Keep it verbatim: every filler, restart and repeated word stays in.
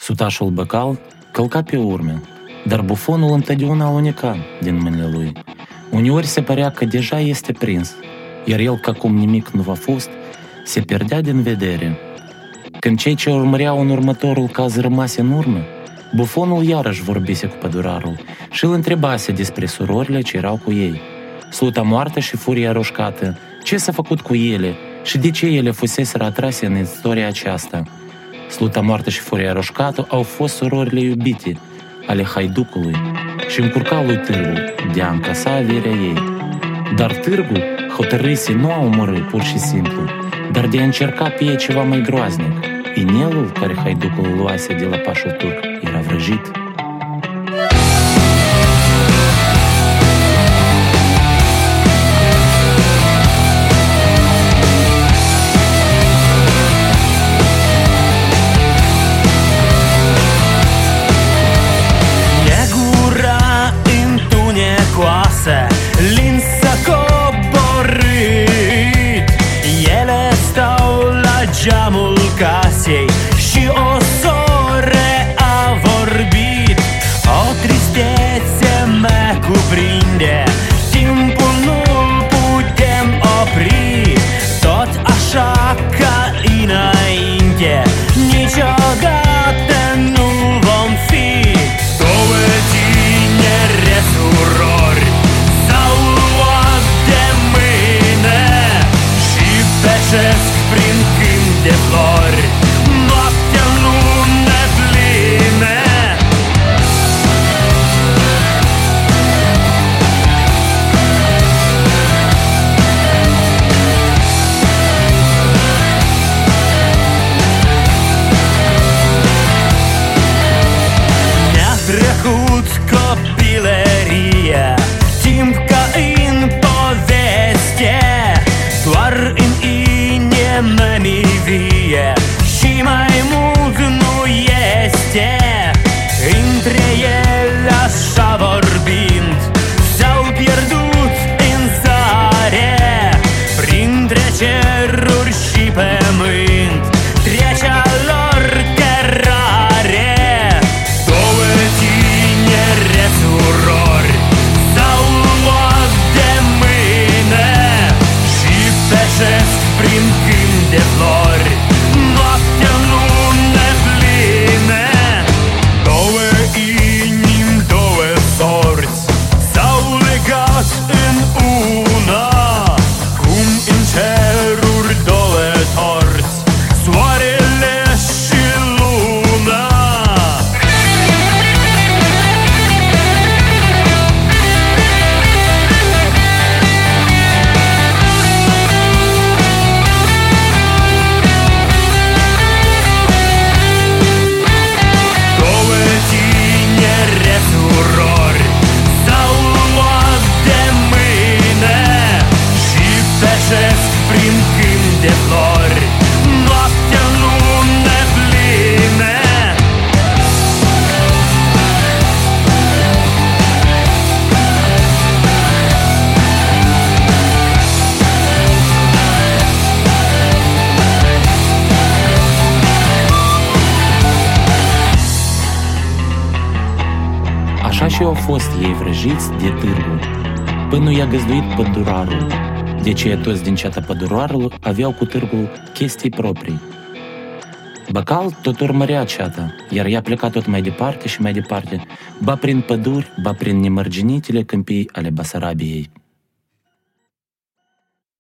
Sutașul Băcal călca pe urme, dar bufonul întotdeauna aluneca din mâinile lui. Uneori se părea că deja este prins, iar el, ca cum nimic nu a fost, se pierdea din vedere. Când cei ce urmăreau în următorul caz rămase în urmă, bufonul iarăși vorbise cu pădurarul și îl întrebase despre surorile ce erau cu ei. Sluta moartă și furia roșcată, ce s-a făcut cu ele și de ce ele fuseseră atrase în istoria aceasta. Sluta moartă și furia roșcată au fost surorile iubite ale haiducului și încurcau lui Târgu de a încasa averea ei. Dar Târgu hotărâse nu a omorâ pur și simplu, dar de a încerca pe ei ceva mai groaznic. Inelul care haiducul îl luase de la pașul turc era vrăjit. Lin s-a coborât, ele stau la geamul casei și o soră a vorbit. O tristețe mă cuprinde, timpul nu-l putem opri, tot așa ca înainte, niciodată nu vom fi. Două tinere surori s-au luat de mâine și peșesc prin câmp de flori, noaptea în lună pline. Ne-a trecut copilăria, timp ca în poveste, doar în inimă mi vie și mai mult nu este. Între ele așa vorbind s-au pierdut în zare, printre ceruri și pământ trece a lor cărare. Două tinere surori s-au luat de mâine și peșesc prin câmp de flori, noaptea în lună pline. Două inimi, două sorți s-au legat în una, cum în ceruri două torți, soarele și luna. Două tinere surori s-au luat de mâine și peșesc prin câmp de flori, noaptea în lună pline. Așa și au fost ei vrăjiți de Târgu, până i-a găzduit pădurarul. De ce toți din ceata pădurarul aveau cu Târgu chestii proprii. Băcal tot urmărea ceata, iar ea pleca tot mai departe și mai departe, ba prin păduri, ba prin nemărginitele câmpii ale Basarabiei.